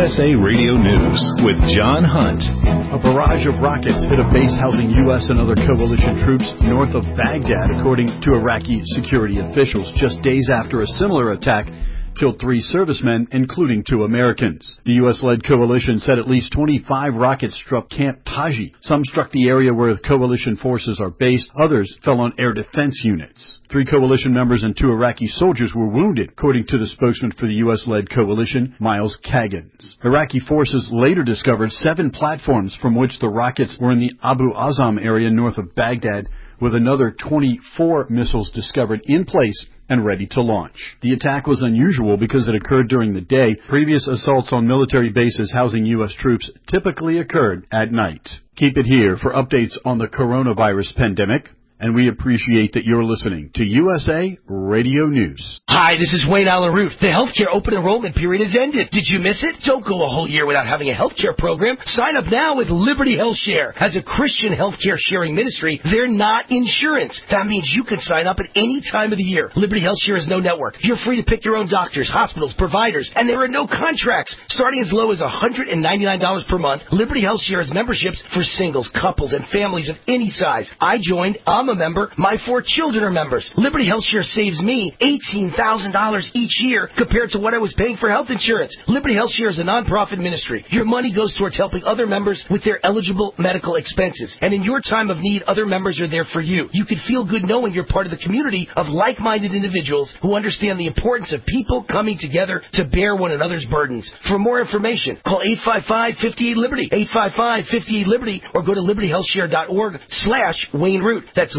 USA Radio News with John Hunt. A barrage of rockets hit a base housing U.S. and other coalition troops north of Baghdad, according to Iraqi security officials, just days after a similar attack killed 3 servicemen, including 2 Americans. The U.S.-led coalition said at least 25 rockets struck Camp Taji. Some struck the area where the coalition forces are based. Others fell on air defense units. 3 coalition members and 2 Iraqi soldiers were wounded, according to the spokesman for the U.S.-led coalition, Miles Kaggans. Iraqi forces later discovered 7 platforms from which the rockets were in the Abu Azam area north of Baghdad, with another 24 missiles discovered in place and ready to launch. The attack was unusual because it occurred during the day. Previous assaults on military bases housing U.S. troops typically occurred at night. Keep it here for updates on the coronavirus pandemic. And we appreciate that you're listening to USA Radio News. Hi, this is Wayne Allen Root. The healthcare open enrollment period has ended. Did you miss it? Don't go a whole year without having a healthcare program. Sign up now with Liberty Health Share. As a Christian healthcare sharing ministry, they're not insurance. That means you can sign up at any time of the year. Liberty Health Share is no network. You're free to pick your own doctors, hospitals, providers, and there are no contracts. Starting as low as $199 per month, Liberty Health Share has memberships for singles, couples, and families of any size. I joined. I'm a member. My 4 children are members. Liberty Health Share saves me $18,000 each year compared to what I was paying for health insurance. Liberty Health Share is a nonprofit ministry. Your money goes towards helping other members with their eligible medical expenses. And in your time of need, other members are there for you. You can feel good knowing you're part of the community of like-minded individuals who understand the importance of people coming together to bear one another's burdens. For more information, call 855-58-LIBERTY, 855-58-LIBERTY, or go to libertyhealthshare.org/Wayne Root. That's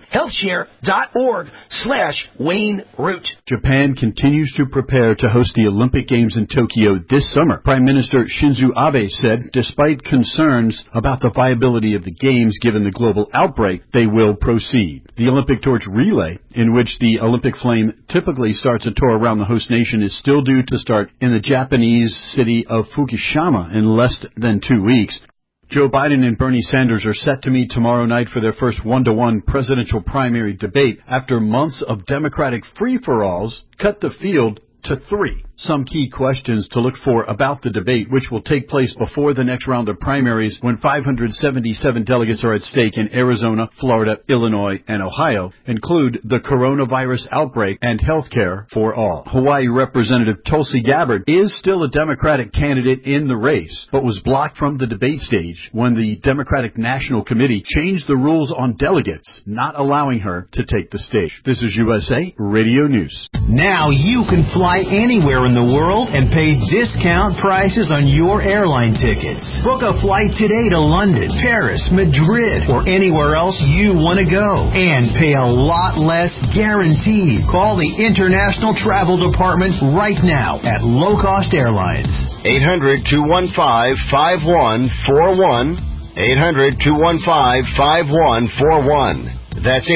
libertyhealthshare.org/Wayne Root. Japan continues to prepare to host the Olympic Games in Tokyo this summer. Prime Minister Shinzo Abe said, despite concerns about the viability of the Games given the global outbreak, they will proceed. The Olympic torch relay, in which the Olympic flame typically starts a tour around the host nation, is still due to start in the Japanese city of Fukushima in less than 2 weeks. Joe Biden and Bernie Sanders are set to meet tomorrow night for their first 1-to-1 presidential primary debate after months of Democratic free-for-alls cut the field to 3. Some key questions to look for about the debate, which will take place before the next round of primaries when 577 delegates are at stake in Arizona, Florida, Illinois, and Ohio, include the coronavirus outbreak and health care for all. Hawaii Representative Tulsi Gabbard is still a Democratic candidate in the race, but was blocked from the debate stage when the Democratic National Committee changed the rules on delegates, not allowing her to take the stage. This is USA Radio News. Now you can fly anywhere in the world and pay discount prices on your airline tickets. Book a flight today to London, Paris, Madrid, or anywhere else you want to go and pay a lot less guaranteed. Call the International Travel Department right now at Low Cost Airlines. 800-215-5141. 800-215-5141. That's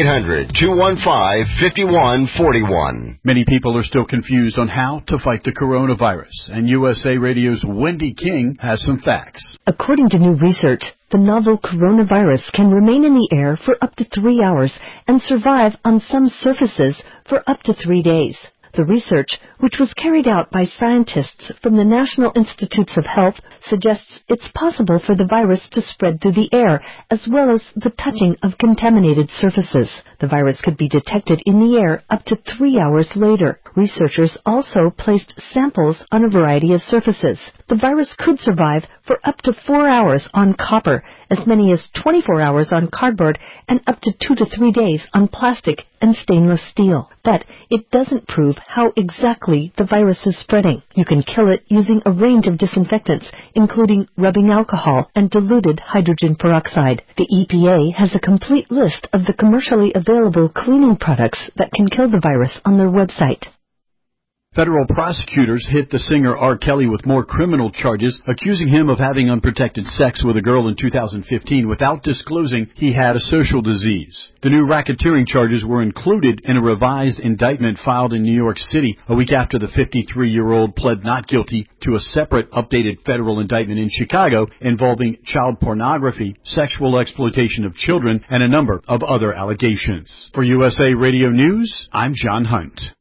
800-215-5141. Many people are still confused on how to fight the coronavirus, and USA Radio's Wendy King has some facts. According to new research, the novel coronavirus can remain in the air for up to 3 hours and survive on some surfaces for up to 3 days. The research, which was carried out by scientists from the National Institutes of Health, suggests it's possible for the virus to spread through the air as well as the touching of contaminated surfaces. The virus could be detected in the air up to 3 hours later. Researchers also placed samples on a variety of surfaces. The virus could survive for up to 4 hours on copper, as many as 24 hours on cardboard, and up to 2 to 3 days on plastic and stainless steel. But it doesn't prove how exactly the virus is spreading. You can kill it using a range of disinfectants, including rubbing alcohol and diluted hydrogen peroxide. The EPA has a complete list of the commercially available cleaning products that can kill the virus on their website. Federal prosecutors hit the singer R. Kelly with more criminal charges, accusing him of having unprotected sex with a girl in 2015 without disclosing he had a social disease. The new racketeering charges were included in a revised indictment filed in New York City a week after the 53-year-old pled not guilty to a separate updated federal indictment in Chicago involving child pornography, sexual exploitation of children, and a number of other allegations. For USA Radio News, I'm John Hunt.